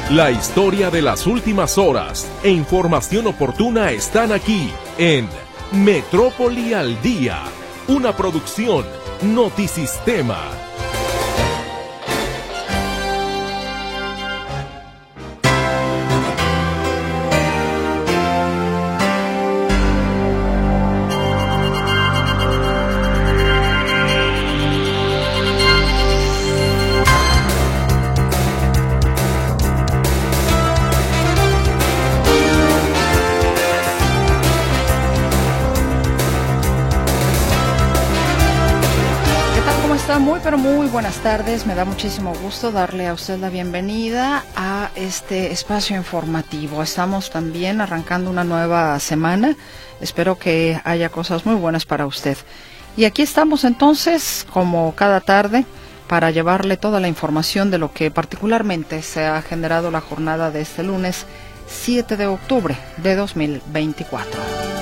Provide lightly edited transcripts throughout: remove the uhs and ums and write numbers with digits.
La historia de las últimas horas e información oportuna están aquí en Metrópoli al Día, una producción Notisistema. Muy buenas tardes, me da muchísimo gusto darle a usted la bienvenida a este espacio informativo. Estamos también arrancando una nueva semana, espero que haya cosas muy buenas para usted. Y aquí estamos entonces, como cada tarde, para llevarle toda la información de lo que particularmente se ha generado la jornada de este lunes 7 de octubre de 2024.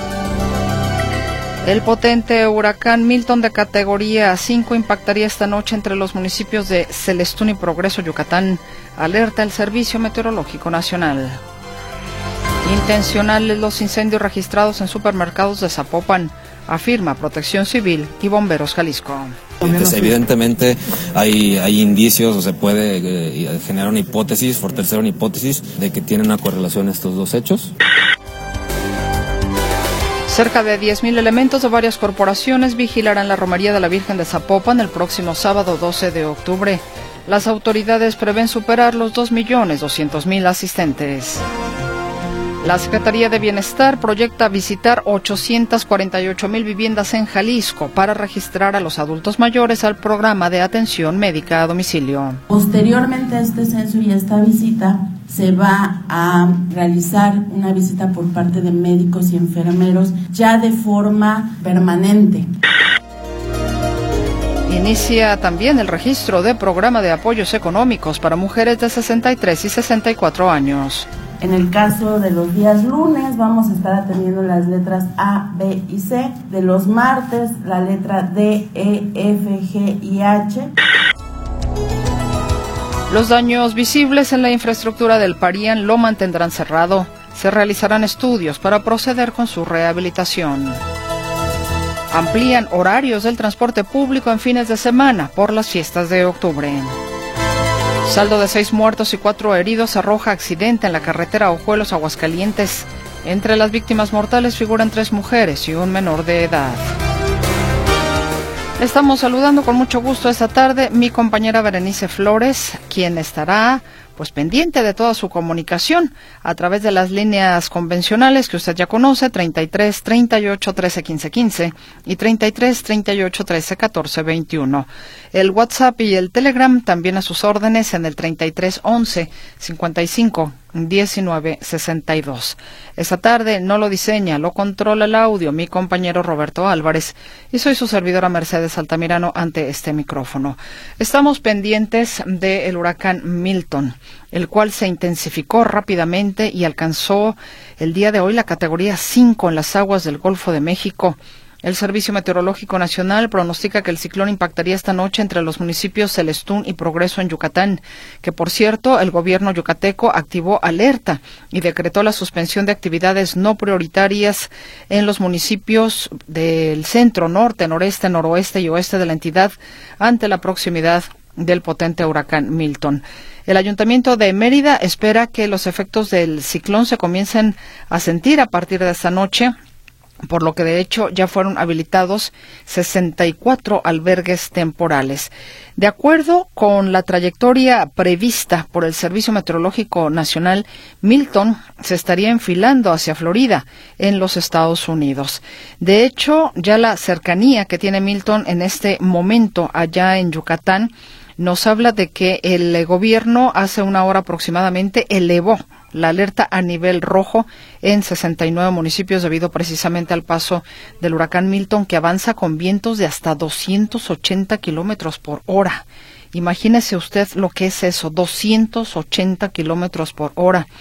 El potente huracán Milton de categoría 5 impactaría esta noche entre los municipios de Celestún y Progreso, Yucatán, alerta el Servicio Meteorológico Nacional. Intencionales los incendios registrados en supermercados de Zapopan, afirma Protección Civil y Bomberos Jalisco. Evidentemente hay indicios o se puede generar una hipótesis, fortalecer una hipótesis de que tienen una correlación estos dos hechos. Cerca de 10,000 elementos de varias corporaciones vigilarán la romería de la Virgen de Zapopan el próximo sábado 12 de octubre. Las autoridades prevén superar los 2,200,000 asistentes. La Secretaría de Bienestar proyecta visitar 848,000 viviendas en Jalisco para registrar a los adultos mayores al programa de atención médica a domicilio. Posteriormente a este censo y esta visita, se va a realizar una visita por parte de médicos y enfermeros ya de forma permanente. Inicia también el registro de programa de apoyos económicos para mujeres de 63 y 64 años. En el caso de los días lunes vamos a estar atendiendo las letras A, B y C. De los martes la letra D, E, F, G y H. Los daños visibles en la infraestructura del Parián lo mantendrán cerrado. Se realizarán estudios para proceder con su rehabilitación. Amplían horarios del transporte público en fines de semana por las fiestas de octubre. Saldo de 6 muertos y 4 heridos arroja accidente en la carretera Ojuelos, Aguascalientes. Entre las víctimas mortales figuran 3 mujeres y un menor de edad. Estamos saludando con mucho gusto esta tarde mi compañera Berenice Flores, quien estará pendiente de toda su comunicación a través de las líneas convencionales que usted ya conoce, 33 38 13 15 15 y 33 38 13 14 21. El WhatsApp y el Telegram también a sus órdenes en el 33 11 55 19 62. Esta tarde no lo diseña, lo controla el audio mi compañero Roberto Álvarez y soy su servidora Mercedes Altamirano ante este micrófono. Estamos pendientes del huracán Milton, el cual se intensificó rápidamente y alcanzó el día de hoy la categoría 5 en las aguas del Golfo de México. El Servicio Meteorológico Nacional pronostica que el ciclón impactaría esta noche entre los municipios Celestún y Progreso en Yucatán, que por cierto el gobierno yucateco activó alerta y decretó la suspensión de actividades no prioritarias en los municipios del centro, norte, noreste, noroeste y oeste de la entidad ante la proximidad del potente huracán Milton. El Ayuntamiento de Mérida espera que los efectos del ciclón se comiencen a sentir a partir de esta noche, por lo que de hecho ya fueron habilitados 64 albergues temporales. De acuerdo con la trayectoria prevista por el Servicio Meteorológico Nacional, Milton se estaría enfilando hacia Florida, en los Estados Unidos. De hecho, ya la cercanía que tiene Milton en este momento allá en Yucatán nos habla de que el gobierno hace una hora aproximadamente elevó la alerta a nivel rojo en 69 municipios debido precisamente al paso del huracán Milton, que avanza con vientos de hasta 280 kilómetros por hora. Imagínese usted lo que es eso, 280 kilómetros por hora.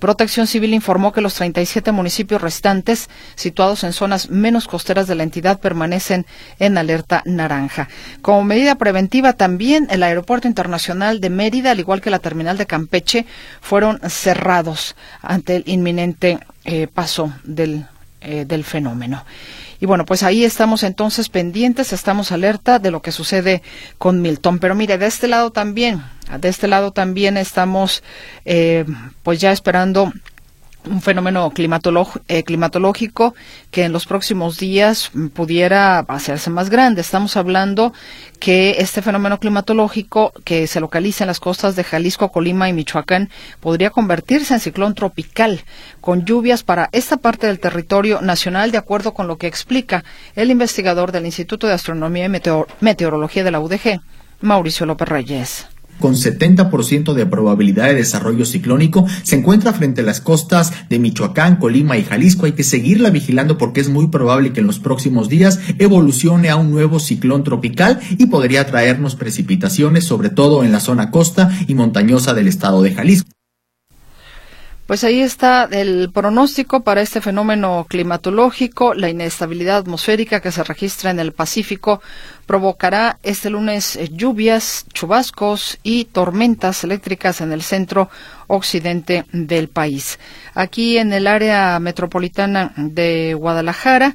Protección Civil informó que los 37 municipios restantes, situados en zonas menos costeras de la entidad, permanecen en alerta naranja. Como medida preventiva, también el Aeropuerto Internacional de Mérida, al igual que la terminal de Campeche, fueron cerrados ante el inminente paso del fenómeno. Y bueno, pues ahí estamos entonces pendientes, estamos alerta de lo que sucede con Milton. Pero mire, de este lado también estamos pues ya esperando un fenómeno climatológico que en los próximos días pudiera hacerse más grande. Estamos hablando que este fenómeno climatológico que se localiza en las costas de Jalisco, Colima y Michoacán podría convertirse en ciclón tropical con lluvias para esta parte del territorio nacional, de acuerdo con lo que explica el investigador del Instituto de Astronomía y Meteorología de la UDG, Mauricio López Reyes. Con 70% de probabilidad de desarrollo ciclónico, se encuentra frente a las costas de Michoacán, Colima y Jalisco. Hay que seguirla vigilando porque es muy probable que en los próximos días evolucione a un nuevo ciclón tropical y podría traernos precipitaciones, sobre todo en la zona costa y montañosa del estado de Jalisco. Pues ahí está el pronóstico para este fenómeno climatológico. La inestabilidad atmosférica que se registra en el Pacífico provocará este lunes lluvias, chubascos y tormentas eléctricas en el centro occidente del país. Aquí en el área metropolitana de Guadalajara,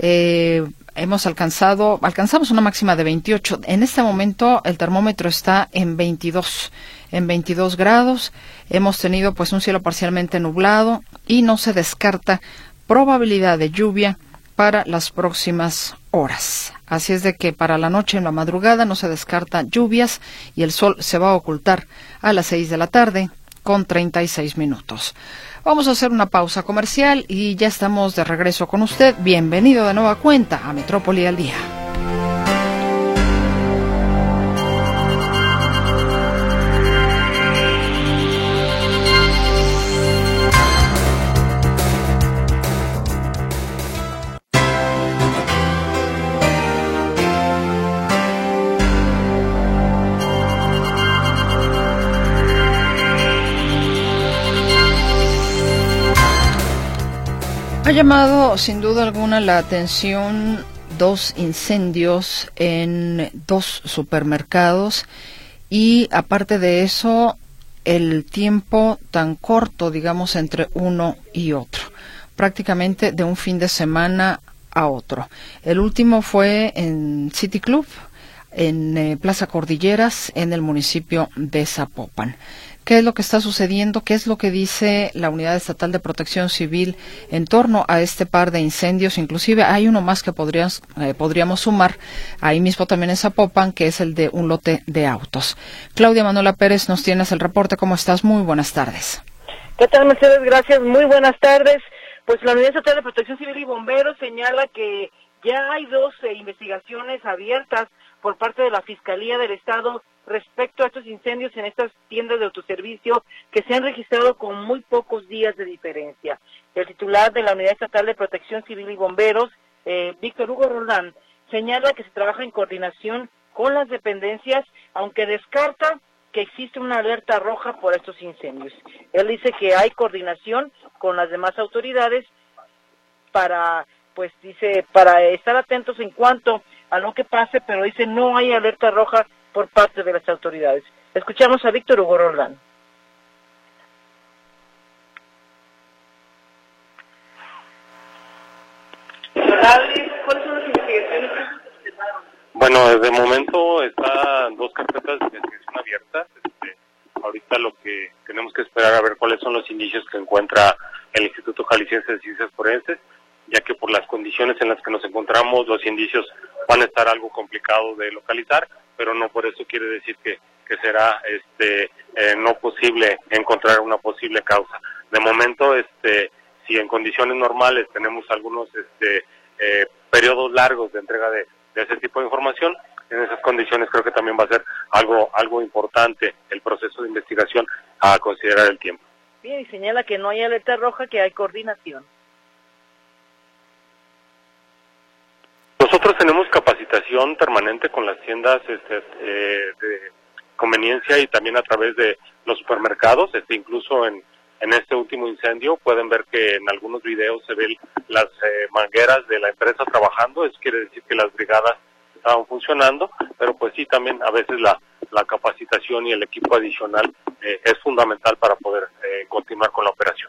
alcanzamos una máxima de 28. En este momento el termómetro está en 22 grados. Hemos tenido pues un cielo parcialmente nublado y no se descarta probabilidad de lluvia para las próximas horas. Así es de que para la noche, en la madrugada, no se descarta lluvias y el sol se va a ocultar a las 6 de la tarde con 36 minutos. Vamos a hacer una pausa comercial y ya estamos de regreso con usted. Bienvenido de nueva cuenta a Metrópoli al Día. Ha llamado sin duda alguna la atención 2 incendios en 2 supermercados y aparte de eso el tiempo tan corto, digamos, entre uno y otro, prácticamente de un fin de semana a otro. El último fue en City Club, en Plaza Cordilleras, en el municipio de Zapopan. ¿Qué es lo que está sucediendo? ¿Qué es lo que dice la Unidad Estatal de Protección Civil en torno a este par de incendios? Inclusive hay uno más que podríamos sumar ahí mismo también en Zapopan, que es el de un lote de autos. Claudia Manuela Pérez, nos tienes el reporte. ¿Cómo estás? Muy buenas tardes. ¿Qué tal, Mercedes? Gracias. Muy buenas tardes. Pues la Unidad Estatal de Protección Civil y Bomberos señala que ya hay 12 investigaciones abiertas por parte de la Fiscalía del Estado respecto a estos incendios en estas tiendas de autoservicio que se han registrado con muy pocos días de diferencia. El titular de la Unidad Estatal de Protección Civil y Bomberos, Víctor Hugo Roldán, señala que se trabaja en coordinación con las dependencias, aunque descarta que existe una alerta roja por estos incendios. Él dice que hay coordinación con las demás autoridades para estar atentos en cuanto a lo que pase, pero dice no hay alerta roja por parte de las autoridades. Escuchamos a Víctor Hugo Roldán. ¿Cuáles son las investigaciones que se tomaron? Bueno, de momento están 2 carpetas de investigación abiertas. Ahorita lo que tenemos que esperar a ver cuáles son los indicios que encuentra el Instituto Jalisciense de Ciencias Forenses, ya que por las condiciones en las que nos encontramos, los indicios van a estar algo complicados de localizar, pero no por eso quiere decir que será no posible encontrar una posible causa. De momento, si en condiciones normales tenemos algunos periodos largos de entrega de ese tipo de información, en esas condiciones creo que también va a ser algo importante el proceso de investigación a considerar el tiempo. Bien, y señala que no hay alerta roja, que hay coordinación. Nosotros tenemos capacitación permanente con las tiendas de conveniencia y también a través de los supermercados, incluso en en este último incendio. Pueden ver que en algunos videos se ven las mangueras de la empresa trabajando, eso quiere decir que las brigadas estaban funcionando, pero pues sí, también a veces la capacitación y el equipo adicional es fundamental para poder continuar con la operación.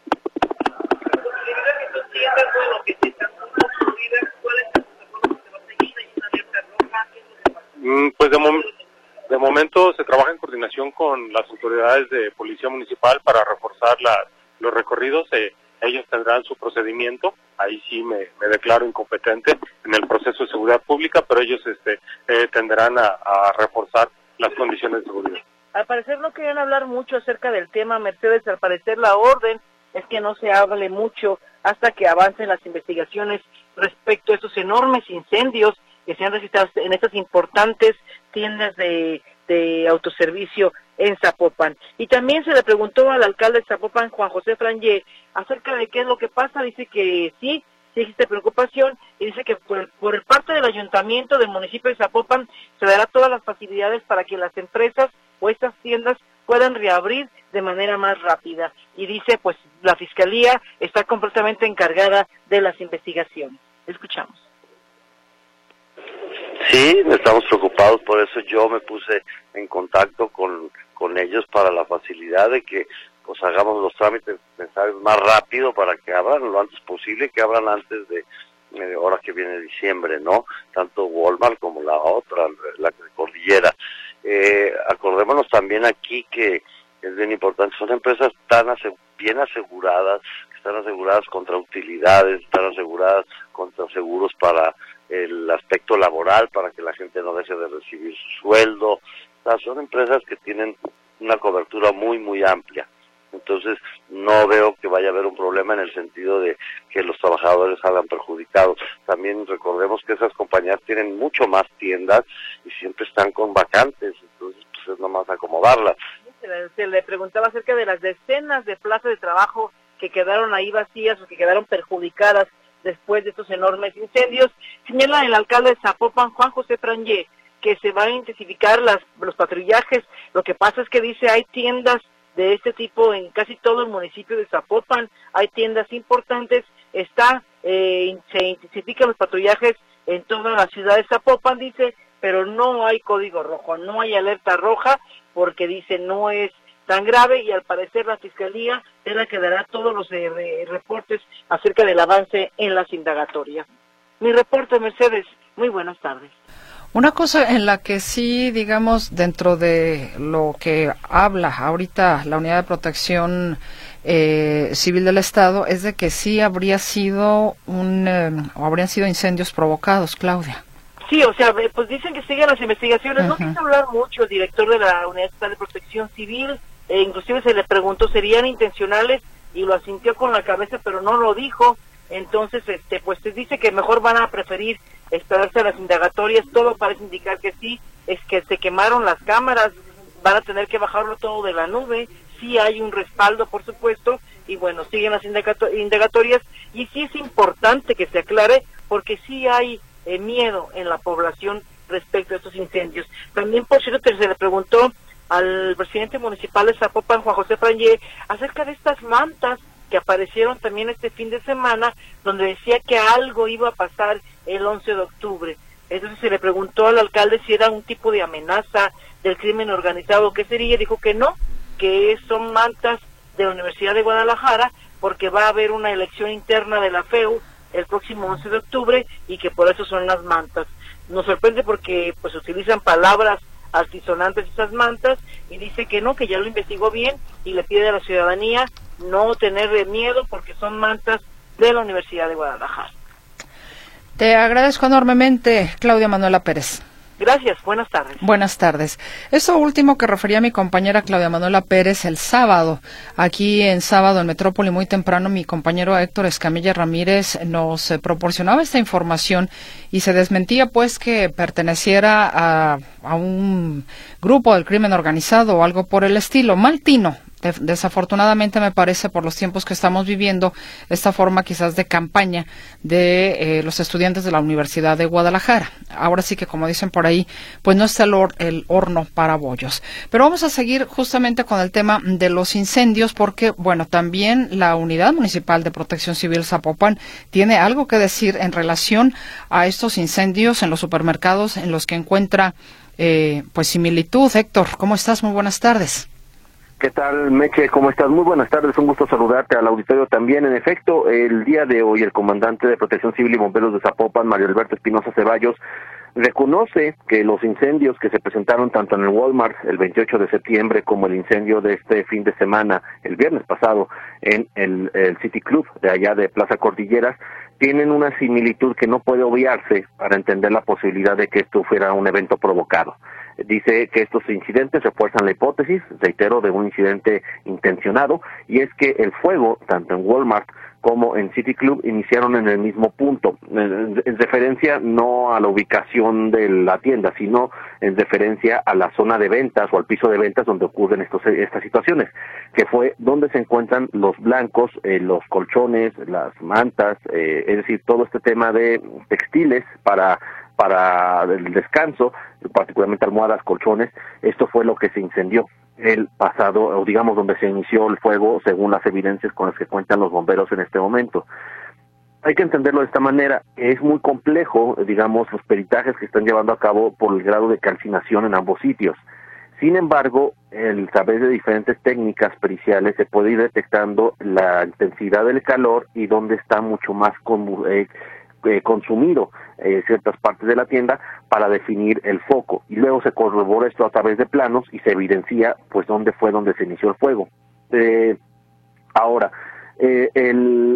Pues de momento se trabaja en coordinación con las autoridades de policía municipal para reforzar los recorridos. Ellos tendrán su procedimiento. Ahí sí me declaro incompetente en el proceso de seguridad pública, pero ellos tendrán a reforzar las condiciones de seguridad. Al parecer no querían hablar mucho acerca del tema, Mercedes. Al parecer la orden es que no se hable mucho hasta que avancen las investigaciones respecto a estos enormes incendios que se han registrado en estas importantes tiendas de autoservicio en Zapopan. Y también se le preguntó al alcalde de Zapopan, Juan José Frangé, acerca de qué es lo que pasa. Dice que sí existe preocupación, y dice que por parte del ayuntamiento del municipio de Zapopan se dará todas las facilidades para que las empresas o estas tiendas puedan reabrir de manera más rápida. Y dice, pues la Fiscalía está completamente encargada de las investigaciones. Escuchamos. Sí, estamos preocupados, por eso yo me puse en contacto con ellos para la facilidad de que pues hagamos los trámites necesarios más rápido para que abran lo antes posible, que abran antes de ahora que viene diciembre, ¿no? Tanto Walmart como la otra, la Cordillera. Acordémonos también aquí que es bien importante, son empresas bien aseguradas, están aseguradas contra utilidades, están aseguradas contra seguros para el aspecto laboral, para que la gente no deje de recibir su sueldo. O sea, son empresas que tienen una cobertura muy, muy amplia. Entonces, no veo que vaya a haber un problema en el sentido de que los trabajadores salgan perjudicados. También recordemos que esas compañías tienen mucho más tiendas y siempre están con vacantes, entonces pues es nomás acomodarlas. Se le preguntaba acerca de las decenas de plazas de trabajo que quedaron ahí vacías o que quedaron perjudicadas después de estos enormes incendios. Señala el alcalde de Zapopan, Juan José Frangé, que se van a intensificar los patrullajes. Lo que pasa es que dice hay tiendas de este tipo en casi todo el municipio de Zapopan, hay tiendas importantes, se intensifican los patrullajes en toda la ciudad de Zapopan, dice, pero no hay código rojo, no hay alerta roja, porque dice no es tan grave, y al parecer la Fiscalía es la que dará todos los reportes acerca del avance en las indagatorias. Mi reporte, Mercedes, muy buenas tardes. Una cosa en la que sí, digamos, dentro de lo que habla ahorita la Unidad de Protección Civil del Estado, es de que sí habrían sido incendios provocados, Claudia. Sí, o sea, pues dicen que siguen las investigaciones. No quiso hablar mucho el director de la Unidad Estatal de Protección Civil, inclusive se le preguntó, ¿serían intencionales? Y lo asintió con la cabeza, pero no lo dijo. Entonces, pues se dice que mejor van a preferir esperarse a las indagatorias. Todo parece indicar que sí, es que se quemaron las cámaras, van a tener que bajarlo todo de la nube. Sí hay un respaldo, por supuesto, y bueno, siguen las indagatorias, y sí es importante que se aclare, porque sí hay miedo en la población respecto a estos incendios. También, por cierto, se le preguntó al presidente municipal de Zapopan, Juan José Frangé, acerca de estas mantas que aparecieron también este fin de semana, donde decía que algo iba a pasar el 11 de octubre. Entonces se le preguntó al alcalde si era un tipo de amenaza del crimen organizado, ¿qué sería? Dijo que no, que son mantas de la Universidad de Guadalajara, porque va a haber una elección interna de la FEU el próximo 11 de octubre, y que por eso son las mantas. Nos sorprende porque pues utilizan palabras altisonantes esas mantas, y dice que no, que ya lo investigó bien, y le pide a la ciudadanía no tener miedo porque son mantas de la Universidad de Guadalajara. Te agradezco enormemente, Claudia Manuela Pérez. Gracias, buenas tardes. Buenas tardes. Eso último que refería mi compañera Claudia Manuela Pérez, el sábado, aquí en Metrópoli, muy temprano, mi compañero Héctor Escamilla Ramírez nos proporcionaba esta información y se desmentía pues que perteneciera a un grupo del crimen organizado o algo por el estilo. Mal tino Desafortunadamente me parece, por los tiempos que estamos viviendo, esta forma quizás de campaña de los estudiantes de la Universidad de Guadalajara. Ahora sí que, como dicen por ahí, pues no está el horno para bollos. Pero vamos a seguir justamente con el tema de los incendios, porque, bueno, también la Unidad Municipal de Protección Civil Zapopan tiene algo que decir en relación a estos incendios en los supermercados en los que encuentra pues similitud. Héctor, ¿cómo estás? Muy buenas tardes. ¿Qué tal, Meche? ¿Cómo estás? Muy buenas tardes, un gusto saludarte al auditorio también. En efecto, el día de hoy el comandante de Protección Civil y Bomberos de Zapopan, Mario Alberto Espinosa Ceballos, reconoce que los incendios que se presentaron tanto en el Walmart el 28 de septiembre como el incendio de este fin de semana, el viernes pasado, en el City Club de allá de Plaza Cordilleras, tienen una similitud que no puede obviarse para entender la posibilidad de que esto fuera un evento provocado. Dice que estos incidentes refuerzan la hipótesis, reitero, de un incidente intencionado, y es que el fuego, tanto en Walmart como en City Club, iniciaron en el mismo punto, en referencia no a la ubicación de la tienda, sino en referencia a la zona de ventas o al piso de ventas donde ocurren estas situaciones, que fue donde se encuentran los blancos, los colchones, las mantas, es decir, todo este tema de textiles para el descanso, particularmente almohadas, colchones. Esto fue lo que se incendió el pasado, o digamos donde se inició el fuego, según las evidencias con las que cuentan los bomberos en este momento. Hay que entenderlo de esta manera. Es muy complejo, digamos, los peritajes que están llevando a cabo por el grado de calcinación en ambos sitios. Sin embargo, a través de diferentes técnicas periciales se puede ir detectando la intensidad del calor y dónde está mucho más consumido ciertas partes de la tienda para definir el foco, y luego se corrobora esto a través de planos y se evidencia pues dónde se inició el fuego. Ahora el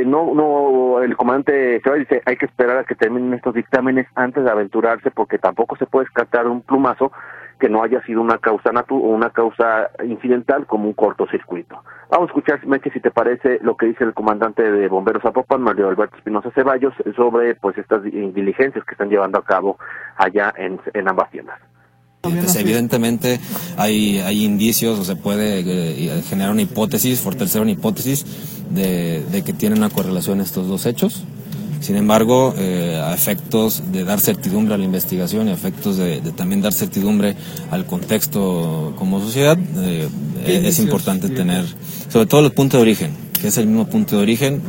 comandante se dice hay que esperar a que terminen estos dictámenes antes de aventurarse, porque tampoco se puede descartar un plumazo que no haya sido una causa incidental como un cortocircuito. Vamos a escuchar, Meche, si te parece, lo que dice el comandante de Bomberos Zapopan, Mario Alberto Espinosa Ceballos, sobre pues estas diligencias que están llevando a cabo allá en ambas tiendas. Pues evidentemente hay indicios, o se puede generar una hipótesis, fortalecer una hipótesis de que tienen una correlación estos dos hechos. Sin embargo, a efectos de dar certidumbre a la investigación y a efectos de también dar certidumbre al contexto como sociedad, es importante tener, sobre todo el punto de origen, que es el mismo punto de origen.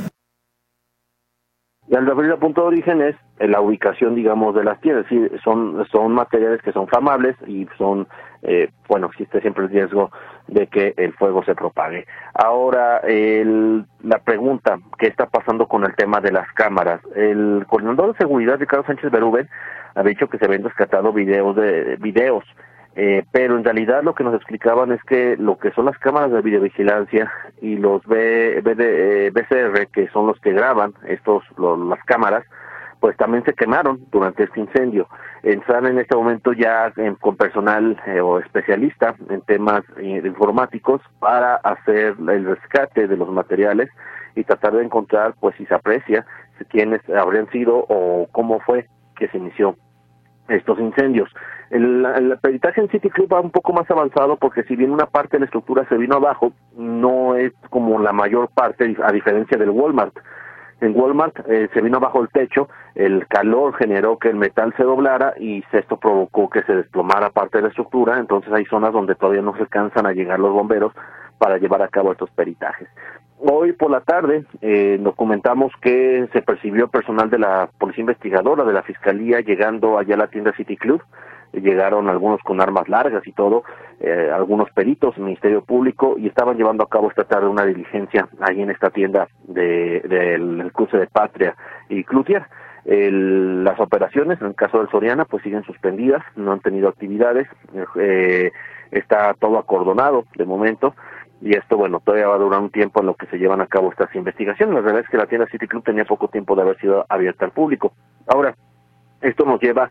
Y al referir al punto de origen es la ubicación, digamos, de las tiendas. Sí, son materiales que son flamables y son, existe siempre el riesgo de que el fuego se propague. Ahora, la pregunta, ¿qué está pasando con el tema de las cámaras? El coordinador de seguridad, Ricardo Sánchez Berúben, ha dicho que se habían rescatado videos, pero en realidad lo que nos explicaban es que lo que son las cámaras de videovigilancia y los BCR, que son los que graban las cámaras, pues también se quemaron durante este incendio. Están en este momento ya con personal o especialista en temas informáticos para hacer el rescate de los materiales y tratar de encontrar, pues si se aprecia, quiénes habrían sido o cómo fue que se inició estos incendios. El peritaje en City Club va un poco más avanzado, porque si bien una parte de la estructura se vino abajo, no es como la mayor parte, a diferencia del Walmart. En Walmart se vino abajo el techo, el calor generó que el metal se doblara y esto provocó que se desplomara parte de la estructura. Entonces hay zonas donde todavía no se alcanzan a llegar los bomberos para llevar a cabo estos peritajes. Hoy por la tarde documentamos que se percibió personal de la Policía Investigadora de la Fiscalía llegando allá a la tienda City Club. Llegaron algunos con armas largas y todo, algunos peritos, Ministerio Público, y estaban llevando a cabo esta tarde una diligencia ahí en esta tienda del cruce de Patria y Cloutier. Las operaciones, en el caso del Soriana, pues siguen suspendidas, no han tenido actividades, está todo acordonado de momento, y esto, todavía va a durar un tiempo en lo que se llevan a cabo estas investigaciones. La verdad es que la tienda City Club tenía poco tiempo de haber sido abierta al público. Ahora, esto nos lleva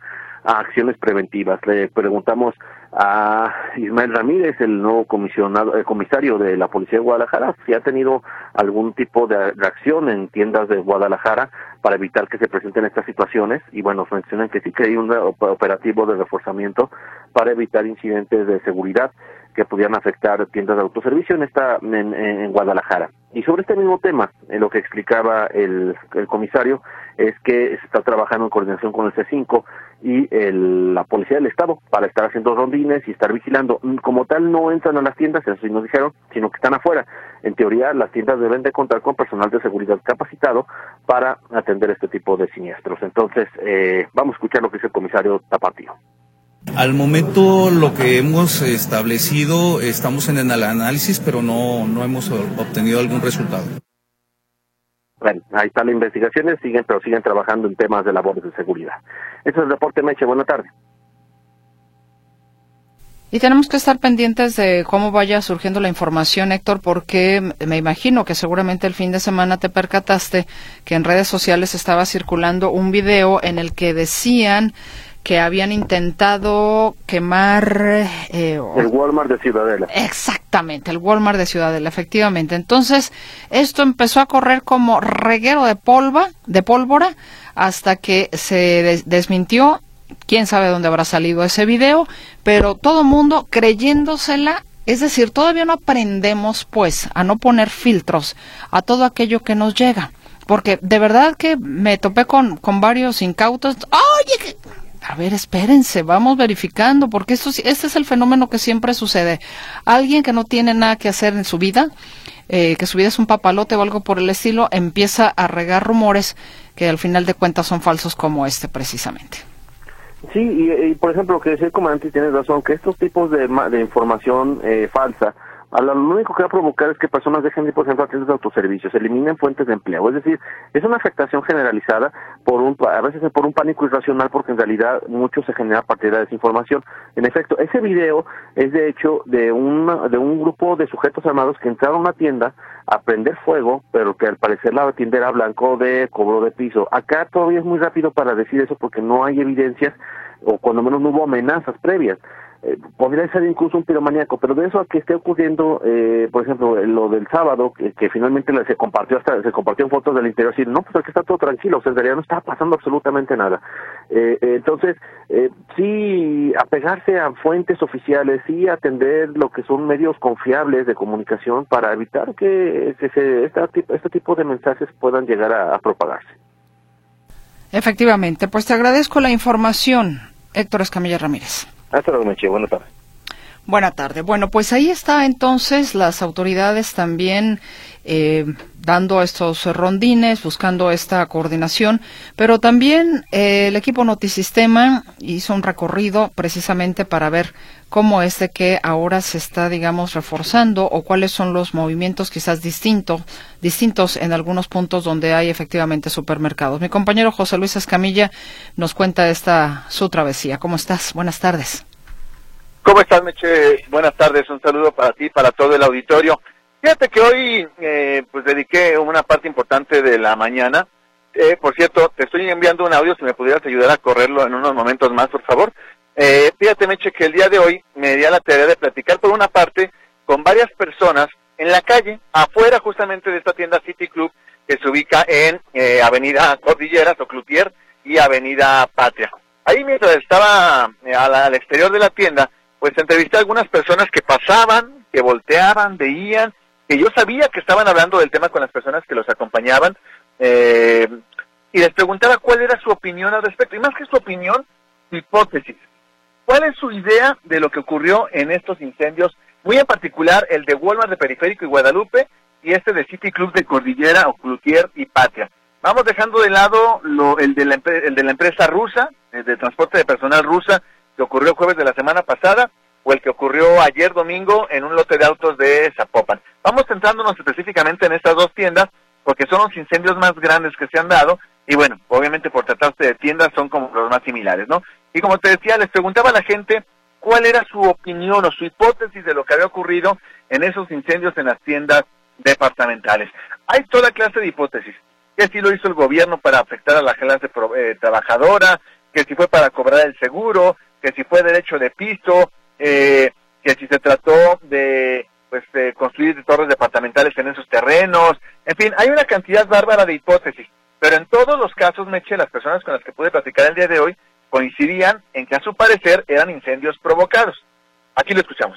a acciones preventivas. Le preguntamos a Ismael Ramírez, el nuevo comisario de la Policía de Guadalajara, si ha tenido algún tipo de reacción en tiendas de Guadalajara para evitar que se presenten estas situaciones, y bueno, mencionan que sí que hay un operativo de reforzamiento para evitar incidentes de seguridad que pudieran afectar tiendas de autoservicio en Guadalajara. Y sobre este mismo tema, lo que explicaba el comisario es que se está trabajando en coordinación con el C5 y la Policía del Estado para estar haciendo rondines y estar vigilando. Como tal, no entran a las tiendas, eso sí nos dijeron, sino que están afuera. En teoría, las tiendas deben de contar con personal de seguridad capacitado para atender este tipo de siniestros. Entonces, vamos a escuchar lo que dice el comisario Tapatío. Al momento lo que hemos establecido, estamos en el análisis, pero no hemos obtenido algún resultado. Bueno, ahí están las investigaciones, siguen trabajando en temas de labores de seguridad. Ese es el reporte, Meche, buena tarde. Y tenemos que estar pendientes de cómo vaya surgiendo la información, Héctor, porque me imagino que seguramente el fin de semana te percataste que en redes sociales estaba circulando un video en el que decían que habían intentado quemar... el Walmart de Ciudadela. Exactamente, el Walmart de Ciudadela, efectivamente. Entonces, esto empezó a correr como reguero de pólvora, hasta que se desmintió. Quién sabe dónde habrá salido ese video, pero todo mundo creyéndosela. Es decir, todavía no aprendemos, pues, a no poner filtros a todo aquello que nos llega. Porque de verdad que me topé con varios incautos. ¡Oye! A ver, espérense, vamos verificando, porque este es el fenómeno que siempre sucede. Alguien que no tiene nada que hacer en su vida, que su vida es un papalote o algo por el estilo, empieza a regar rumores que al final de cuentas son falsos, como este precisamente. Sí, y por ejemplo, lo que decía el comandante, tienes razón, que estos tipos de información falsa, lo único que va a provocar es que personas dejen de ir, por ejemplo, a tiendas de autoservicios, eliminen fuentes de empleo. Es decir, es una afectación generalizada a veces por un pánico irracional, porque en realidad mucho se genera a partir de desinformación. En efecto, ese video es de hecho de un grupo de sujetos armados que entraron a una tienda a prender fuego, pero que al parecer la tienda era blanco de cobro de piso. Acá todavía es muy rápido para decir eso porque no hay evidencias, o cuando menos no hubo amenazas previas. Podría ser incluso un piromaníaco, pero de eso a que esté ocurriendo, por ejemplo, lo del sábado, que finalmente se compartió fotos del interior, así, no, pues aquí está todo tranquilo, o sea, en realidad no está pasando absolutamente nada. Entonces, sí, apegarse a fuentes oficiales, sí atender lo que son medios confiables de comunicación para evitar que este tipo de mensajes puedan llegar a propagarse. Efectivamente, pues te agradezco la información, Héctor Escamilla Ramírez. Hasta luego, Meche. Buenas tardes. Buenas tardes. Bueno, pues ahí está entonces las autoridades también dando estos rondines, buscando esta coordinación, pero también el equipo Notisistema hizo un recorrido precisamente para ver cómo es de que ahora se está, digamos, reforzando, o cuáles son los movimientos quizás distintos en algunos puntos donde hay efectivamente supermercados. Mi compañero José Luis Escamilla nos cuenta su travesía. ¿Cómo estás? Buenas tardes. ¿Cómo estás, Meche? Buenas tardes, un saludo para ti, para todo el auditorio. Fíjate que hoy pues dediqué una parte importante de la mañana. Por cierto, te estoy enviando un audio, si me pudieras ayudar a correrlo en unos momentos más, por favor. Fíjate, Meche, que el día de hoy me di a la tarea de platicar por una parte con varias personas en la calle, afuera justamente de esta tienda City Club, que se ubica en Avenida Cordilleras o Cloutier y Avenida Patria. Ahí mientras estaba al exterior de la tienda, pues entrevisté a algunas personas que pasaban, que volteaban, veían, que yo sabía que estaban hablando del tema con las personas que los acompañaban, y les preguntaba cuál era su opinión al respecto, y más que su opinión, su hipótesis. ¿Cuál es su idea de lo que ocurrió en estos incendios, muy en particular el de Walmart de Periférico y Guadalupe, y este de City Club de Cordillera o Cloutier y Patria? Vamos dejando de lado el de la empresa rusa, el de transporte de personal rusa, que ocurrió el jueves de la semana pasada, o el que ocurrió ayer domingo en un lote de autos de Zapopan. Vamos centrándonos específicamente en estas dos tiendas, porque son los incendios más grandes que se han dado, y bueno, obviamente por tratarse de tiendas son como los más similares, ¿no? Y como te decía, les preguntaba a la gente cuál era su opinión o su hipótesis de lo que había ocurrido en esos incendios en las tiendas departamentales. Hay toda clase de hipótesis. ¿Qué sí lo hizo el gobierno para afectar a la clase trabajadora? que si fue para cobrar el seguro, que si fue derecho de piso, que si se trató de construir torres departamentales en esos terrenos, en fin, hay una cantidad bárbara de hipótesis, pero en todos los casos, Meche, las personas con las que pude platicar el día de hoy coincidían en que a su parecer eran incendios provocados. Aquí lo escuchamos.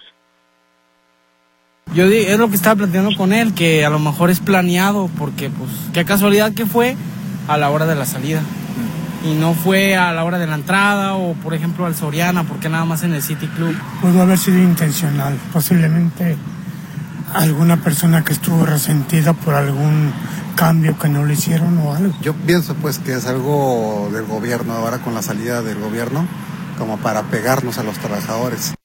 Yo es lo que estaba planteando con él, que a lo mejor es planeado, porque pues qué casualidad que fue a la hora de la salida y no fue a la hora de la entrada o por ejemplo al Soriana, porque nada más en el City Club. Pudo haber sido intencional, posiblemente alguna persona que estuvo resentida por algún cambio que no le hicieron o algo. Yo pienso pues que es algo del gobierno, ahora con la salida del gobierno, como para pegarnos a los trabajadores.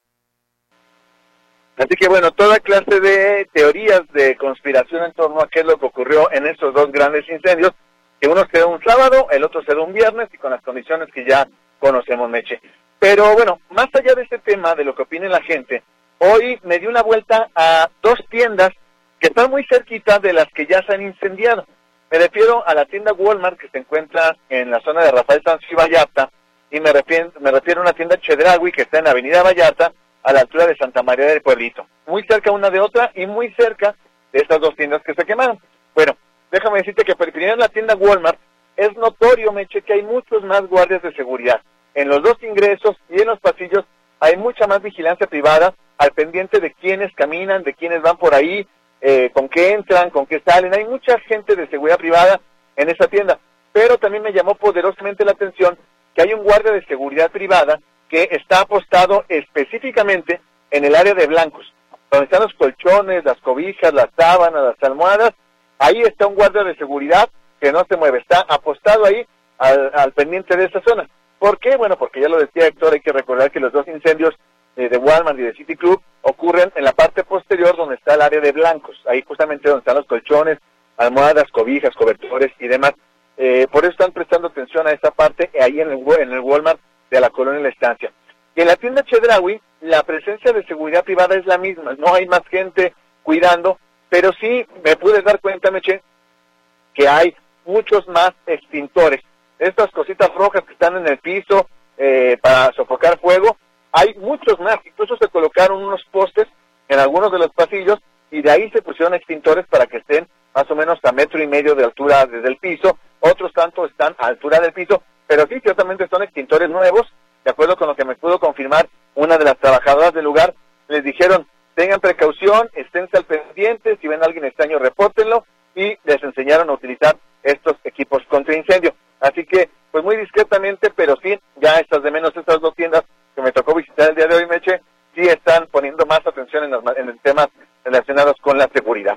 Así que bueno, toda clase de teorías de conspiración en torno a qué es lo que ocurrió en estos dos grandes incendios, que uno se da un sábado, el otro se da un viernes y con las condiciones que ya conocemos, Meche. Pero bueno, más allá de este tema, de lo que opine la gente, hoy me di una vuelta a dos tiendas que están muy cerquita de las que ya se han incendiado. Me refiero a la tienda Walmart que se encuentra en la zona de Rafael Sanz y Vallarta, y me refiero a una tienda Chedraui que está en la avenida Vallarta, a la altura de Santa María del Pueblito. Muy cerca una de otra y muy cerca de estas dos tiendas que se quemaron. Bueno, déjame decirte que primero en la tienda Walmart es notorio, Meche, que hay muchos más guardias de seguridad. En los dos ingresos y en los pasillos hay mucha más vigilancia privada al pendiente de quiénes caminan, de quiénes van por ahí, con qué entran, con qué salen. Hay mucha gente de seguridad privada en esa tienda. Pero también me llamó poderosamente la atención que hay un guardia de seguridad privada que está apostado específicamente en el área de blancos, donde están los colchones, las cobijas, las sábanas, las almohadas. Ahí está un guardia de seguridad que no se mueve, está apostado ahí al pendiente de esa zona. ¿Por qué? Bueno, porque ya lo decía Héctor, hay que recordar que los dos incendios de Walmart y de City Club ocurren en la parte posterior donde está el área de blancos, ahí justamente donde están los colchones, almohadas, cobijas, cobertores y demás. Por eso están prestando atención a esa parte ahí en el Walmart de la colonia La Estancia. Y en la tienda Chedraui, la presencia de seguridad privada es la misma, no hay más gente cuidando, pero sí me pude dar cuenta, Meche, que hay muchos más extintores. Estas cositas rojas que están en el piso para sofocar fuego, hay muchos más, incluso se colocaron unos postes en algunos de los pasillos y de ahí se pusieron extintores para que estén más o menos a 1.5 metros de altura desde el piso, otros tantos están a altura del piso, pero sí, ciertamente son extintores nuevos, de acuerdo con lo que me pudo confirmar una de las trabajadoras del lugar. Les dijeron, tengan precaución, esténse al pendiente, si ven a alguien extraño, repórtenlo, y les enseñaron a utilizar estos equipos contra incendio. Así que, pues muy discretamente, pero sí, ya estas dos tiendas que me tocó visitar el día de hoy, Meche, sí están poniendo más atención en los temas relacionados con la seguridad.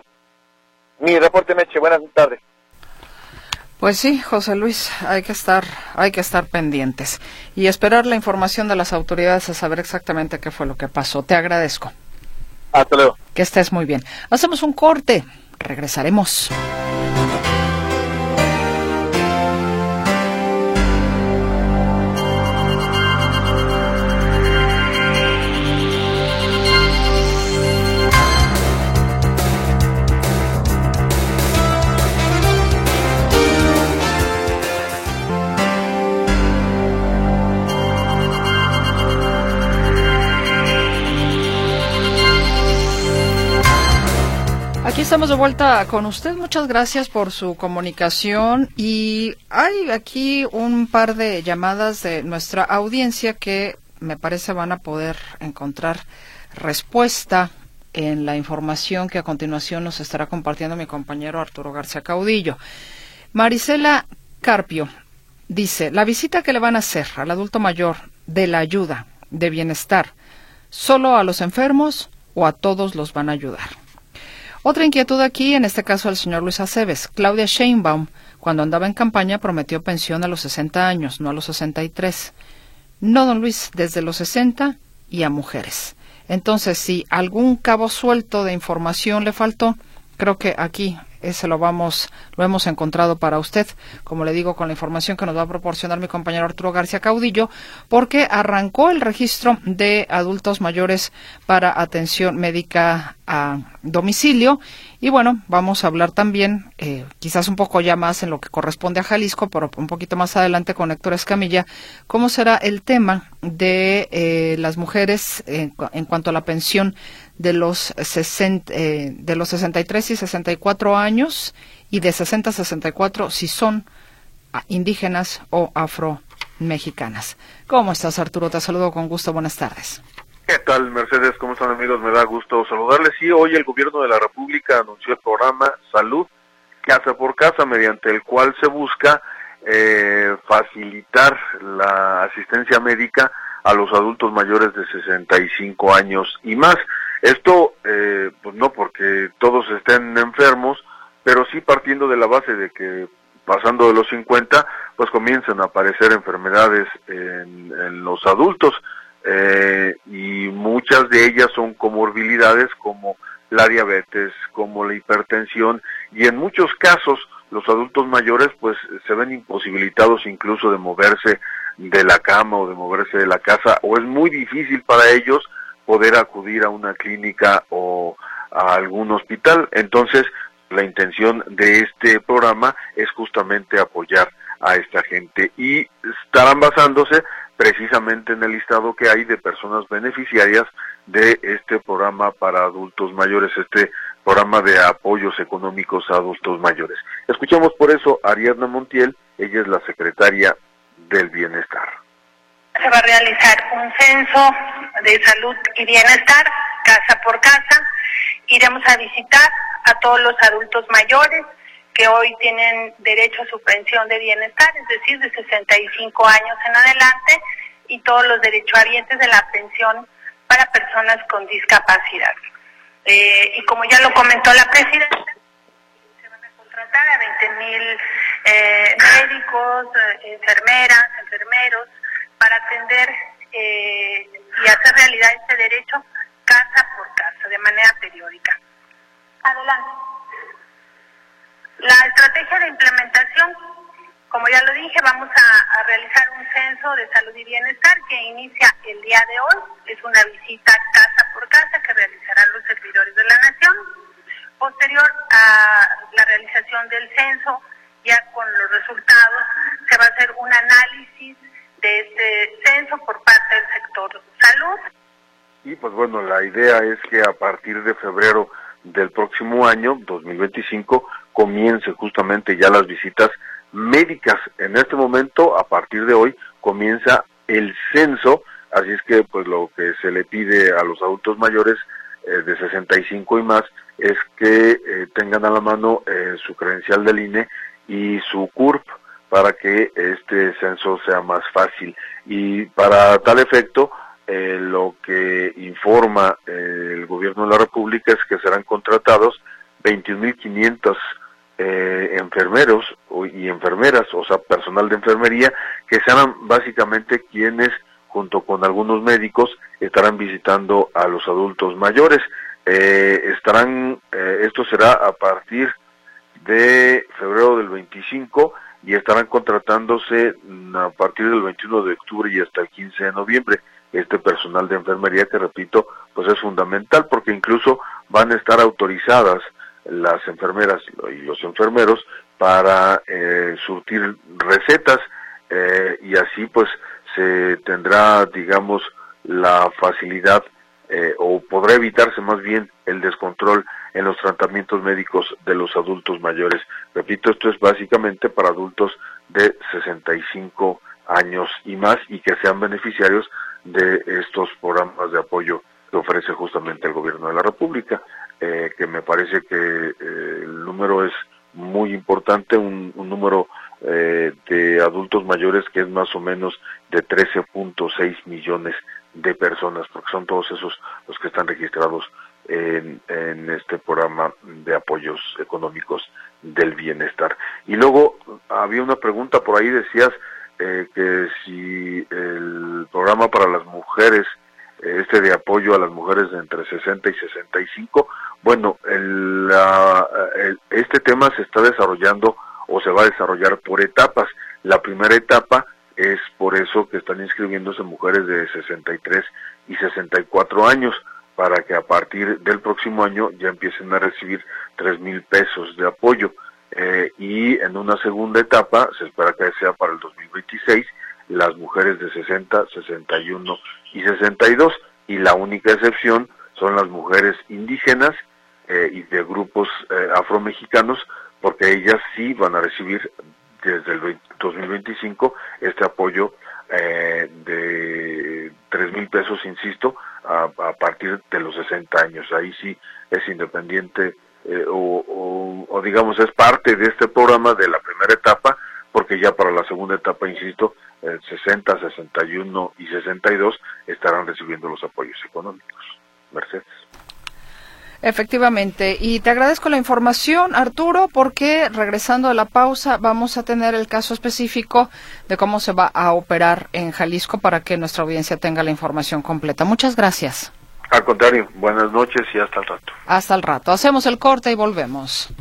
Mi reporte, Meche, buenas tardes. Pues sí, José Luis, hay que estar pendientes y esperar la información de las autoridades a saber exactamente qué fue lo que pasó. Te agradezco. Hasta luego. Que estés muy bien. Hacemos un corte, regresaremos. Aquí estamos de vuelta con usted. Muchas gracias por su comunicación. Y hay aquí un par de llamadas de nuestra audiencia que me parece van a poder encontrar respuesta en la información que a continuación nos estará compartiendo mi compañero Arturo García Caudillo. Marisela Carpio dice, la visita que le van a hacer al adulto mayor de la ayuda de bienestar, ¿solo a los enfermos o a todos los van a ayudar? Otra inquietud aquí, en este caso al señor Luis Aceves. Claudia Sheinbaum, cuando andaba en campaña, prometió pensión a los 60 años, no a los 63. No, don Luis, desde los 60 y a mujeres. Entonces, si algún cabo suelto de información le faltó, creo que aquí ese lo hemos encontrado para usted, como le digo, con la información que nos va a proporcionar mi compañero Arturo García Caudillo, porque arrancó el registro de adultos mayores para atención médica a domicilio. Y bueno, vamos a hablar también, quizás un poco ya más en lo que corresponde a Jalisco, pero un poquito más adelante con Héctor Escamilla, cómo será el tema de las mujeres en cuanto a la pensión de los 63 y 64 años y de 60 a 64 si son indígenas o afromexicanas. ¿Cómo estás, Arturo? Te saludo con gusto. Buenas tardes. ¿Qué tal, Mercedes? ¿Cómo están, amigos? Me da gusto saludarles. Sí, hoy el gobierno de la República anunció el programa Salud Casa por Casa, mediante el cual se busca facilitar la asistencia médica a los adultos mayores de 65 años y más. Esto, pues no porque todos estén enfermos, pero sí partiendo de la base de que pasando de los 50, pues comienzan a aparecer enfermedades en los adultos, y muchas de ellas son comorbilidades como la diabetes, como la hipertensión, y en muchos casos los adultos mayores pues se ven imposibilitados incluso de moverse de la cama o de moverse de la casa, o es muy difícil para ellos poder acudir a una clínica o a algún hospital. Entonces, la intención de este programa es justamente apoyar a esta gente y estarán basándose precisamente en el listado que hay de personas beneficiarias de este programa para adultos mayores, este programa de apoyos económicos a adultos mayores. Escuchamos por eso a Ariadna Montiel, ella es la secretaria del Bienestar. Se va a realizar un censo de salud y bienestar, casa por casa. Iremos a visitar a todos los adultos mayores que hoy tienen derecho a su pensión de bienestar, es decir, de 65 años en adelante, y todos los derechohabientes de la pensión para personas con discapacidad. Y como ya lo comentó la presidenta, se van a contratar a 20,000 médicos, enfermeras, enfermeros, para atender y hacer realidad este derecho casa por casa, de manera periódica. Adelante. La estrategia de implementación, como ya lo dije, vamos a realizar un censo de salud y bienestar que inicia el día de hoy. Es una visita casa por casa que realizarán los servidores de la Nación. Posterior a la realización del censo, ya con los resultados, se va a hacer un análisis de este censo por parte del sector salud. Y pues bueno, la idea es que a partir de febrero del próximo año, 2025, comience justamente ya las visitas médicas. En este momento, a partir de hoy, comienza el censo, así es que pues lo que se le pide a los adultos mayores de 65 y más es que tengan a la mano su credencial del INE y su CURP para que este censo sea más fácil. Y para tal efecto, lo que informa el gobierno de la República es que serán contratados 21,500 enfermeros y enfermeras, o sea, personal de enfermería, que serán básicamente quienes, junto con algunos médicos, estarán visitando a los adultos mayores. Esto será a partir de febrero del 25 y estarán contratándose a partir del 21 de octubre y hasta el 15 de noviembre. Este personal de enfermería, que repito, pues es fundamental porque incluso van a estar autorizadas las enfermeras y los enfermeros para surtir recetas, y así pues se tendrá, digamos, la facilidad o podrá evitarse más bien el descontrol en los tratamientos médicos de los adultos mayores. Repito, esto es básicamente para adultos de 65 años y más y que sean beneficiarios de estos programas de apoyo que ofrece justamente el gobierno de la República, que me parece que el número es muy importante, un número de adultos mayores que es más o menos de 13.6 millones de personas, porque son todos esos los que están registrados en este programa de apoyos económicos del bienestar. Y luego había una pregunta por ahí, decías que si el programa para las mujeres, de apoyo a las mujeres de entre 60 y 65, bueno, este tema se está desarrollando o se va a desarrollar por etapas. La primera etapa es por eso que están inscribiéndose mujeres de 63 y 64 años. para que a partir del próximo año ya empiecen a recibir 3,000 pesos de apoyo. Y en una segunda etapa, se espera que sea para el 2026, las mujeres de 60, 61 y 62, y la única excepción son las mujeres indígenas y de grupos afromexicanos, porque ellas sí van a recibir desde el 2025 este apoyo de 3,000 pesos, insisto, a partir de los 60 años. Ahí sí es independiente o digamos es parte de este programa de la primera etapa, porque ya para la segunda etapa, insisto, 60, 61 y 62 estarán recibiendo los apoyos económicos. Mercedes. Efectivamente, y te agradezco la información, Arturo, porque regresando de la pausa vamos a tener el caso específico de cómo se va a operar en Jalisco para que nuestra audiencia tenga la información completa. Muchas gracias. Al contrario, buenas noches y hasta el rato. Hasta el rato. Hacemos el corte y volvemos.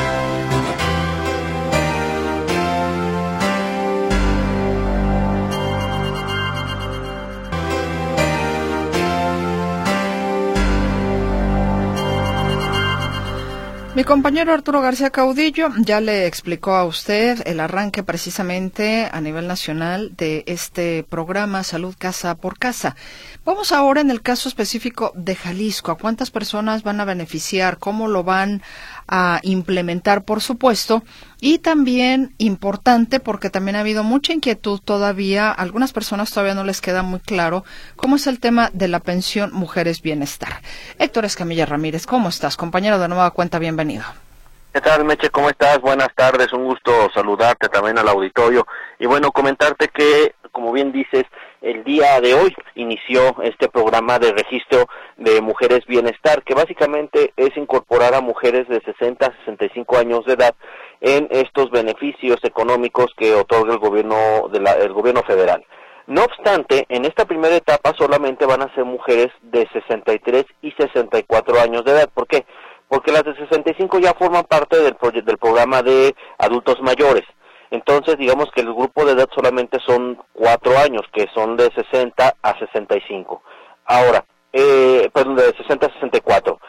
Mi compañero Arturo García Caudillo ya le explicó a usted el arranque precisamente a nivel nacional de este programa Salud Casa por Casa. Vamos ahora en el caso específico de Jalisco. ¿A cuántas personas van a beneficiar? ¿Cómo lo van a implementar, por supuesto? Y también importante, porque también ha habido mucha inquietud todavía, a algunas personas todavía no les queda muy claro cómo es el tema de la pensión Mujeres Bienestar. Héctor Escamilla Ramírez, ¿cómo estás? Compañero de Nueva Cuenta, bienvenido. ¿Qué tal, Meche? ¿Cómo estás? Buenas tardes, un gusto saludarte también al auditorio. Y bueno, comentarte que, como bien dices, el día de hoy inició este programa de registro de Mujeres Bienestar, que básicamente es incorporar a mujeres de 60 a 65 años de edad en estos beneficios económicos que otorga el gobierno federal. No obstante, en esta primera etapa solamente van a ser mujeres de 63 y 64 años de edad. ¿Por qué? Porque las de 65 ya forman parte del programa de adultos mayores. Entonces, digamos que el grupo de edad solamente son 4 años, que son de 60 a 65. Ahora, de 60 a 64.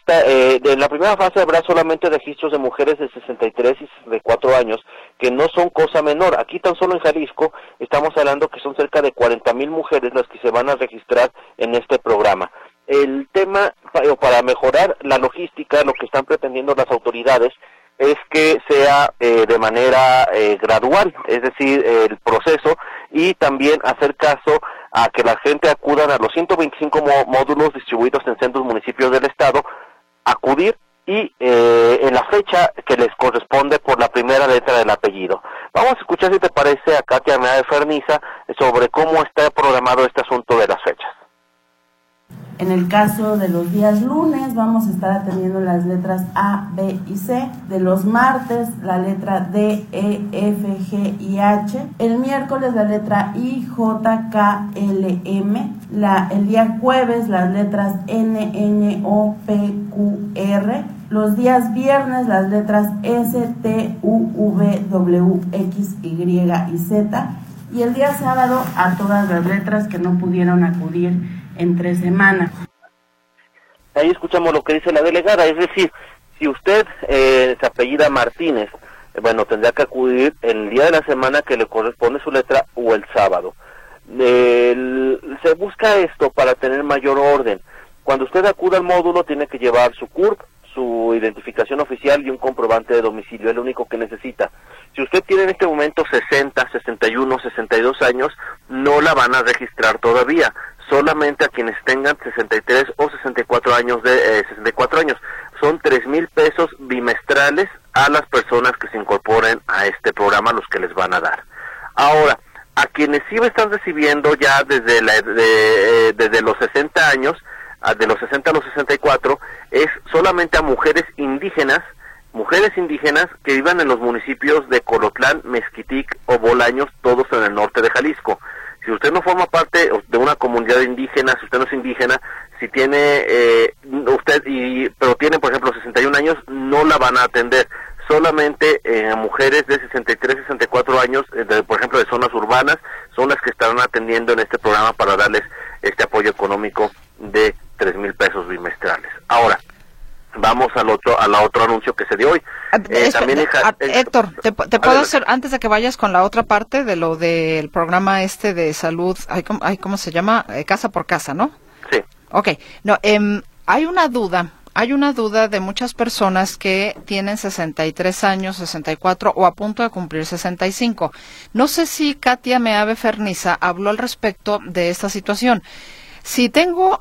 De la primera fase habrá solamente registros de mujeres de 63 y 64 años, que no son cosa menor. Aquí tan solo en Jalisco estamos hablando que son cerca de 40,000 mujeres las que se van a registrar en este programa. El tema, para mejorar la logística, lo que están pretendiendo las autoridades es que sea de manera gradual, es decir, el proceso, y también hacer caso a que la gente acudan a los 125 módulos distribuidos en centros municipios del estado, acudir y en la fecha que les corresponde por la primera letra del apellido. Vamos a escuchar, si te parece, a Katia Armeada de Ferniza sobre cómo está programado este asunto de las fechas. En el caso de los días lunes vamos a estar atendiendo las letras A, B y C. De los martes la letra D, E, F, G y H. El miércoles la letra I, J, K, L, M. El día jueves las letras N, N, O, P, Q, R. Los días viernes las letras S, T, U, V, W, X, Y y Z. Y el día sábado a todas las letras que no pudieron acudir entre semana. Ahí escuchamos lo que dice la delegada, es decir, si usted se apellida Martínez, bueno, tendrá que acudir el día de la semana que le corresponde su letra o el sábado. Se busca esto para tener mayor orden. Cuando usted acuda al módulo tiene que llevar su CURP, su identificación oficial y un comprobante de domicilio, es lo único que necesita. Si usted tiene en este momento 60, 61, 62 años, no la van a registrar todavía, solamente a quienes tengan 63 o 64 años. Son 3,000 pesos bimestrales a las personas que se incorporen a este programa, los que les van a dar. Ahora, a quienes sí están recibiendo ya desde los 60 años, de los 60 a los 64, es solamente a mujeres indígenas que vivan en los municipios de Colotlán, Mezquitic o Bolaños, todos en el norte de Jalisco. Si usted no forma parte de una comunidad indígena, si usted no es indígena, si tiene pero tiene, por ejemplo, 61 años, no la van a atender. Solamente mujeres de 63, 64 años, por ejemplo, de zonas urbanas, son las que estarán atendiendo en este programa para darles este apoyo económico de 3,000 pesos vamos al otro anuncio que se dio hoy. Héctor, ¿te puedo hacer, antes de que vayas con la otra parte de lo del programa de salud, ¿cómo se llama? Casa por casa, ¿no? Sí. Ok, no, hay una duda de muchas personas que tienen 63 años, 64 o a punto de cumplir 65. No sé si Katia Meave Ferniza habló al respecto de esta situación. Si tengo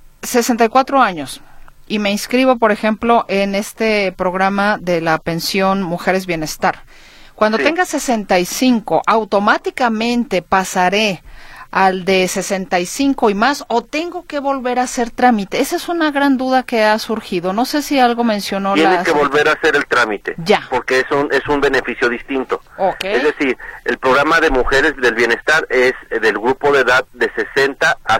64 años y me inscribo, por ejemplo, en este programa de la pensión Mujeres Bienestar, cuando tenga 65, ¿automáticamente pasaré al de 65 y más, o tengo que volver a hacer trámite? Esa es una gran duda que ha surgido. No sé si algo mencionó Tienes que volver a hacer el trámite, porque es un beneficio distinto. Okay. Es decir, el programa de Mujeres del Bienestar es del grupo de edad de 60 a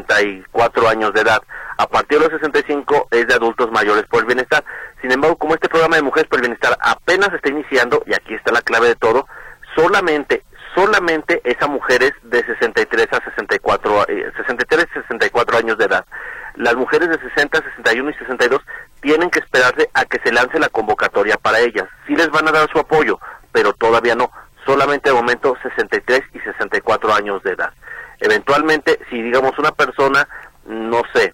64 años de edad. A partir de los 65 es de adultos mayores por el bienestar. Sin embargo, como este programa de Mujeres por el Bienestar apenas está iniciando, y aquí está la clave de todo, solamente es a mujeres de 63 a 64 años de edad. Las mujeres de 60, 61 y 62 tienen que esperarse a que se lance la convocatoria para ellas. Sí les van a dar su apoyo, pero todavía no. Solamente de momento 63 y 64 años de edad. Eventualmente, si digamos una persona, no sé,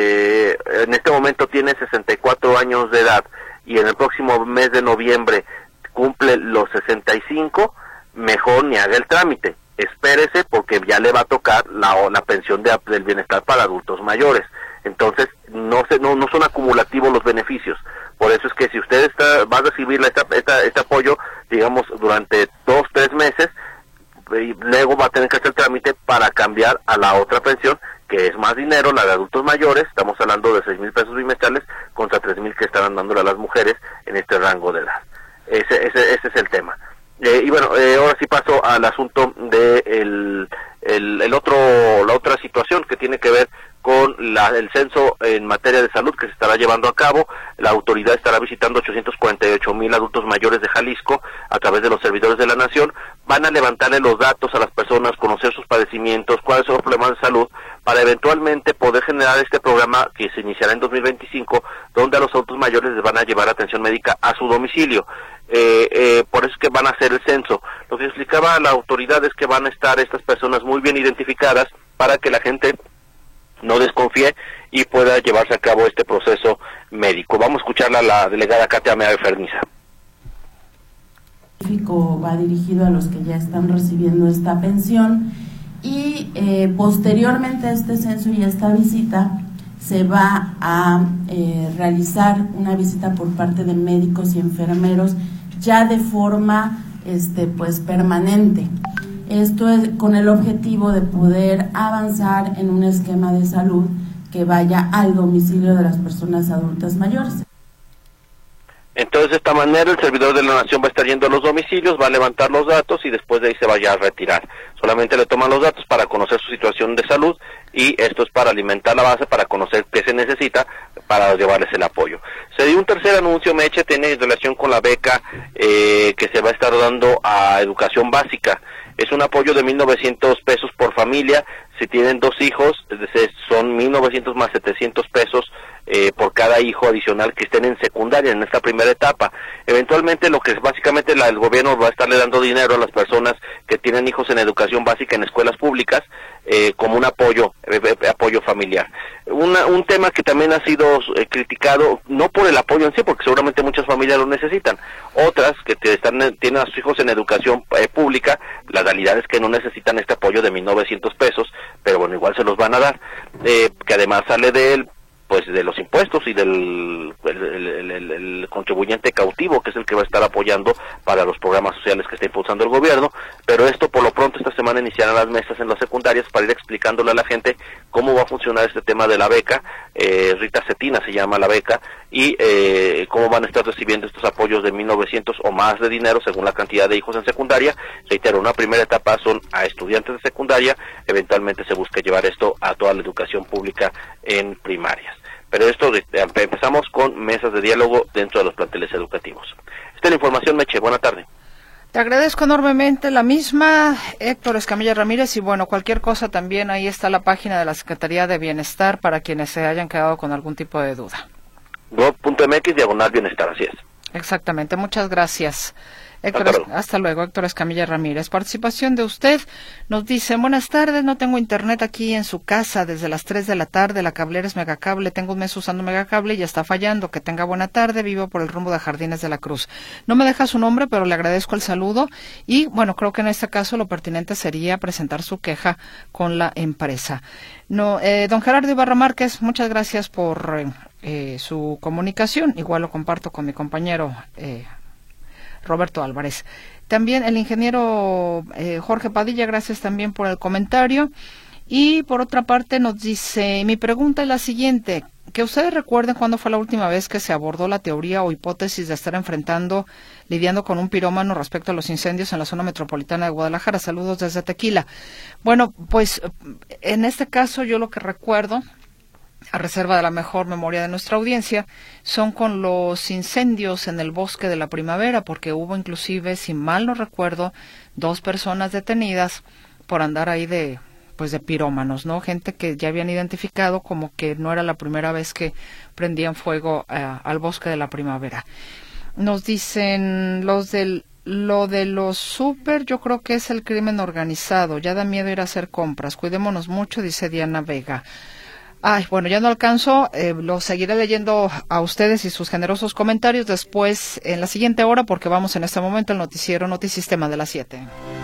en este momento tiene 64 años de edad y en el próximo mes de noviembre cumple los 65, mejor ni haga el trámite, espérese, porque ya le va a tocar la pensión del bienestar para adultos mayores. Entonces no son acumulativos los beneficios. Por eso es que si usted va a recibir este apoyo, digamos, durante 2-3 meses, y luego va a tener que hacer el trámite para cambiar a la otra pensión, que es más dinero, la de adultos mayores. Estamos hablando de 6,000 pesos bimestrales contra 3,000 que estarán dándole a las mujeres en este rango de edad. Ese es el tema. Y bueno, ahora sí paso al asunto de la otra situación que tiene que ver con el censo en materia de salud que se estará llevando a cabo. La autoridad estará visitando 848,000 adultos mayores de Jalisco a través de los servidores de la Nación. Van a levantarle los datos a las personas, conocer sus padecimientos, cuáles son los problemas de salud, para eventualmente poder generar este programa que se iniciará en 2025, donde a los adultos mayores les van a llevar atención médica a su domicilio. Por eso es que van a hacer el censo. Lo que explicaba la autoridad es que van a estar estas personas muy bien identificadas para que la gente no desconfíe y pueda llevarse a cabo este proceso médico. Vamos a escucharla a la delegada Katia Meave Ferniza. Va dirigido a los que ya están recibiendo esta pensión y posteriormente a este censo y a esta visita se va a realizar una visita por parte de médicos y enfermeros ya de forma permanente. Esto es con el objetivo de poder avanzar en un esquema de salud que vaya al domicilio de las personas adultas mayores. Entonces, de esta manera, el servidor de la Nación va a estar yendo a los domicilios, va a levantar los datos y después de ahí se vaya a retirar. Solamente le toman los datos para conocer su situación de salud y esto es para alimentar la base, para conocer qué se necesita para llevarles el apoyo. Se dio un tercer anuncio, Meche, tiene relación con la beca que se va a estar dando a educación básica. Es un apoyo de 1,900 pesos por familia. Si tienen 2 hijos, son 1,900 más 700 pesos por cada hijo adicional que estén en secundaria en esta primera etapa. Eventualmente lo que es básicamente el gobierno va a estarle dando dinero a las personas que tienen hijos en educación básica en escuelas públicas como un apoyo familiar. Un tema que también ha sido criticado, no por el apoyo en sí, porque seguramente muchas familias lo necesitan. Otras que tienen a sus hijos en educación pública, la realidad es que no necesitan este apoyo de 1,900 pesos, pero bueno, igual se los van a dar, que además sale de los impuestos y del el contribuyente cautivo, que es el que va a estar apoyando para los programas sociales que está impulsando el gobierno. Pero esto por lo pronto esta semana iniciarán las mesas en las secundarias para ir explicándole a la gente cómo va a funcionar este tema de la beca. Rita Cetina se llama la beca, y cómo van a estar recibiendo estos apoyos de 1,900 o más de dinero según la cantidad de hijos en secundaria. Reitero, una primera etapa son a estudiantes de secundaria, eventualmente se busca llevar esto a toda la educación pública en primarias. Pero esto empezamos con mesas de diálogo dentro de los planteles educativos. Esta es la información, Meche. Buena tarde. Te agradezco enormemente la misma, Héctor Escamilla Ramírez, y bueno, cualquier cosa también, ahí está la página de la Secretaría de Bienestar para quienes se hayan quedado con algún tipo de duda. gov.mx/bienestar, así es. Exactamente, muchas gracias. Héctor, hasta luego, Héctor Escamilla Ramírez. Participación de usted, nos dice, buenas tardes, no tengo internet aquí en su casa desde las 3 de la tarde, la cablera es Megacable, tengo un mes usando Megacable y ya está fallando, que tenga buena tarde, vivo por el rumbo de Jardines de la Cruz. No me deja su nombre, pero le agradezco el saludo y, bueno, creo que en este caso lo pertinente sería presentar su queja con la empresa. No, don Gerardo Ibarra Márquez, muchas gracias por su comunicación, igual lo comparto con mi compañero Roberto Álvarez. También el ingeniero Jorge Padilla, gracias también por el comentario. Y por otra parte nos dice, mi pregunta es la siguiente, que ustedes recuerden cuándo fue la última vez que se abordó la teoría o hipótesis de estar lidiando con un pirómano respecto a los incendios en la zona metropolitana de Guadalajara. Saludos desde Tequila. Bueno, pues en este caso yo lo que recuerdo, a reserva de la mejor memoria de nuestra audiencia, son con los incendios en el Bosque de la Primavera, porque hubo inclusive, si mal no recuerdo, 2 personas detenidas por andar ahí de pirómanos, ¿no? Gente que ya habían identificado como que no era la primera vez que prendían fuego al Bosque de la Primavera. Nos dicen lo de los súper, yo creo que es el crimen organizado, ya da miedo ir a hacer compras, cuidémonos mucho, dice Diana Vega. Ay, bueno, ya no alcanzo, lo seguiré leyendo a ustedes y sus generosos comentarios después, en la siguiente hora, porque vamos en este momento al noticiero Notisistema de las 7.